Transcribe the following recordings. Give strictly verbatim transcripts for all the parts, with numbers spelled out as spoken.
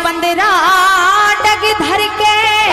पंद्रह डग धर के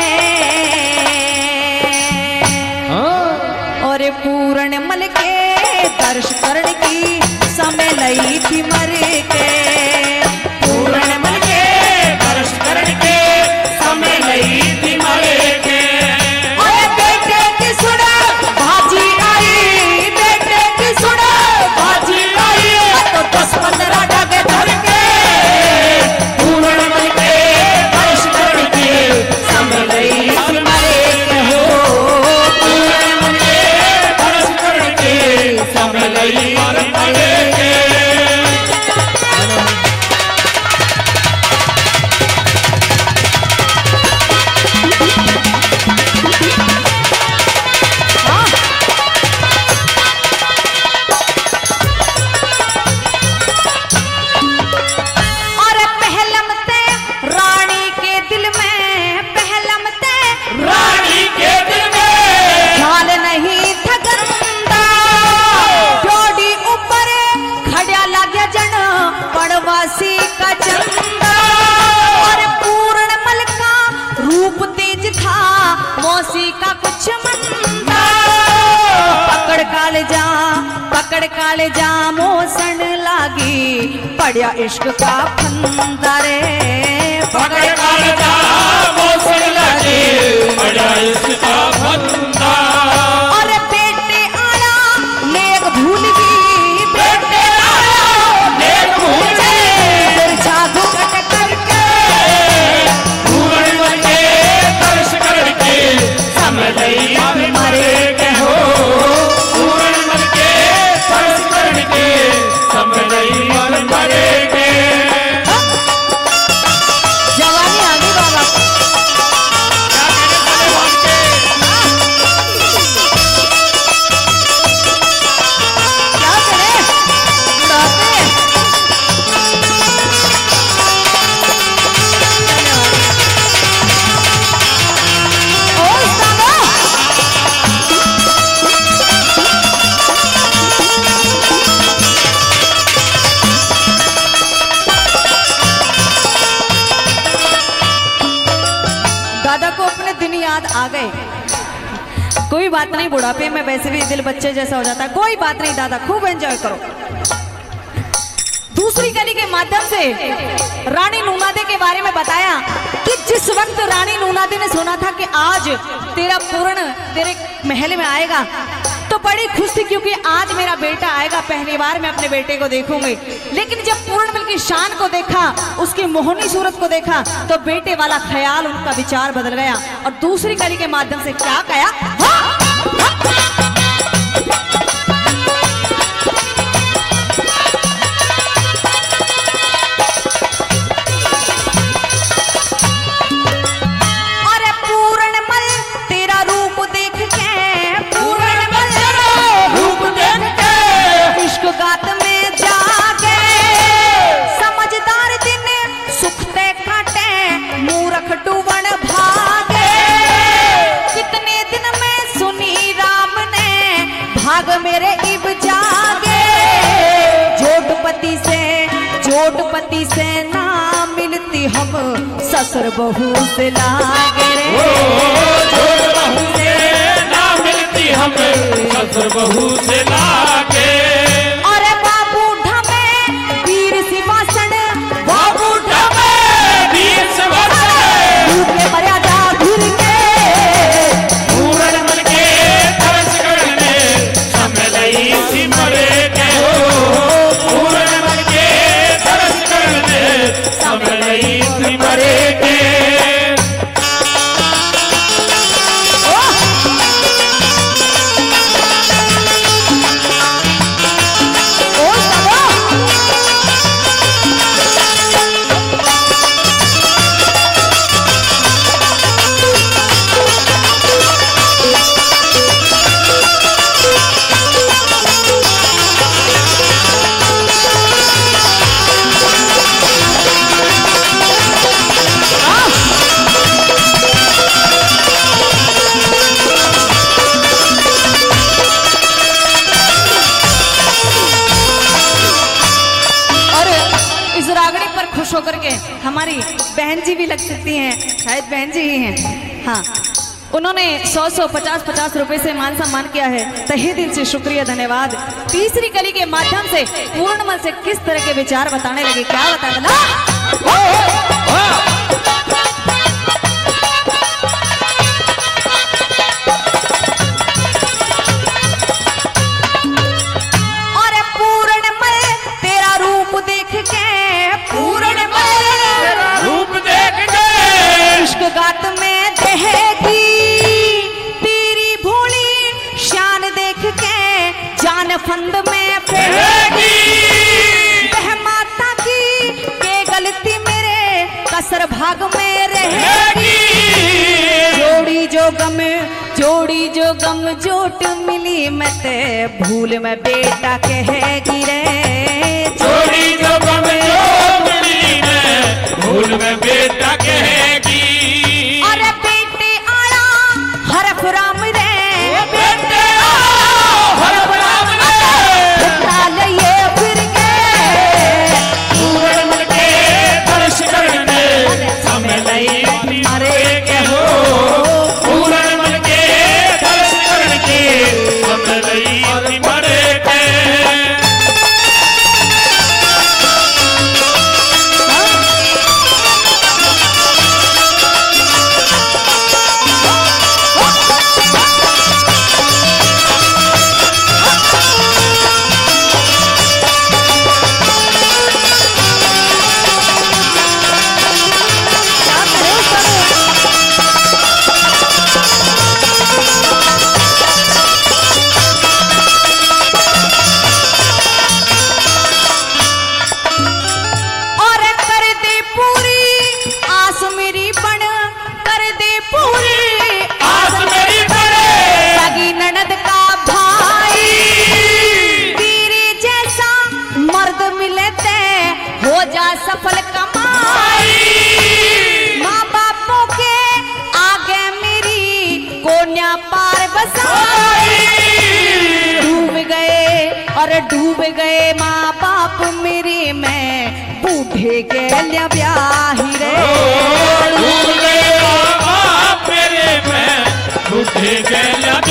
और पूर्ण मल के दर्श करण की समय लई थी मर के। पूर्ण मल के दर्श करण के समय लई थी मर के। और बेटे की सुन भाजी आई, बेटे की सुन बाजी आई तो दस पंद्रह डग धर के पूर्ण मल के दर्श करण के समय लई थी मर के। हो पूर्ण मल के दर्श करण के समय लई मर के। और पहलमते रानी के दिल में, पहलमते रानी के दिल में ख्याल नहीं था गंदा, जोड़ी ऊपर खड़ा लगे जन पड़वासी का चंदा। और पूर्ण मल का रूप तेज था, मौसी का कुछ मंदा। पकड़ काल जा, पकड़ काल जा मोसन लागी, पड़िया इश्क का फंदा रे। पकड़ कर जा मौसम लगे बड़ा इसका फंदा। और बेटे आया नेक भूल गई, बेटे नेक भूल गई, फिर जादू कट करके पूर्ण मल के दर्श करण के समय लई मरे के। हो पूर्ण मल के दर्श करण के समय लई मरे के। जवानी आ गई बाबा। क्या कहने वाले बात के? क्या करे बुढ़ापे। ओ उस्तादो, दादा को अपने दिन याद आ गए। कोई बात नहीं, बुढ़ापे में वैसे भी दिल बच्चे जैसा हो जाता है। कोई बात नहीं दादा, खूब एंजॉय करो। दूसरी कली के माध्यम से रानी नूनादे के बारे में बताया कि जिस वक्त रानी नूनादे ने सुना था कि आज तेरा पूर्ण तेरे महल में आएगा तो बड़ी खुश थी, क्योंकि आज मेरा बेटा आएगा, पहली बार मैं अपने बेटे को देखूंगी। लेकिन जब पूर्णमल की शान को देखा, उसकी मोहनी सूरत को देखा, तो बेटे वाला ख्याल, उनका विचार बदल गया और दूसरी कली के माध्यम से क्या कहा, हाँ? अरे पूर्णमल तेरा रूप देख के, पूर्णमल रूप देख के इश्क गात में जागे, समझदार दिन सुखते काटे, मूर्ख डूबन भागे। कितने दिन में सुनी राम ने, भाग मेरे इब जागे। जोटपति से, जोटपति से ना मिलती हम, ससुर बहू से लागे रे। जोड़ बहू से ना मिलती हमें ससुर बहू से लागे। अरे बाबू ढमे वीर सिंहासन, बाबू ढमे वीर सिंहासन, रूपे मर्यादा भूल के, पूर्ण मल के दर्श करने समय लई थी मरे के। हो पूर्ण मल के दर्श करने समय लई थी मरे के। हमारी बहन जी भी लग सकती हैं, शायद बहन जी ही हैं। हाँ, उन्होंने सौ सौ पचास पचास रुपए से मान सम्मान किया है। तहे दिल से शुक्रिया, धन्यवाद। तीसरी कली के माध्यम से पूर्णमल से किस तरह के विचार बताने लगे, क्या बताने लगा? और पूर्णमल तेरा रूप देख के, पूर्णमल रूप देख के इश्क गात में दहेगी, तेरी भोली शान देख के जान फंद में फेंकेगी। वह माता की के गलती मेरे कसर भाग में रहेगी। जोड़ी जो गम जोड़ी जो गम जोट मिली मत भूल में बेटा कहेगी रे। जोड़ी जो गम जो मिली मैं भूल में बेटा कहेगी। अरे बेटे आया हरफ राम रे, बेटे हरफ राम रे, डाल ये फिर के पूर्णमल के दर्श करने समय लई मरे के हो। पूर्णमल के दर्श करने समय लई मरे के। और कर दे पूरी आस मेरी बन, कर दे पूरी आस मेरी बड़े सगी ननद का भाई। तेरे जैसा मर्द मिले ते हो जा सफल कमाई। माँ बापों के आगे मेरी कोन्या पार बसाई। डूब गए और डूब गए माँ बाप मेरे में बूढ़े के लिए ब्याही रे। डूब गए बाप मेरे में, बूढ़े के